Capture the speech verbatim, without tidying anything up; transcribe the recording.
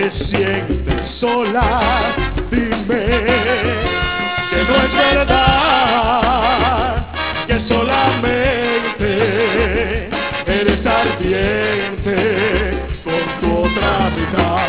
te sientes sola, dime que no es verdad, que solamente eres ardiente con tu otra mitad.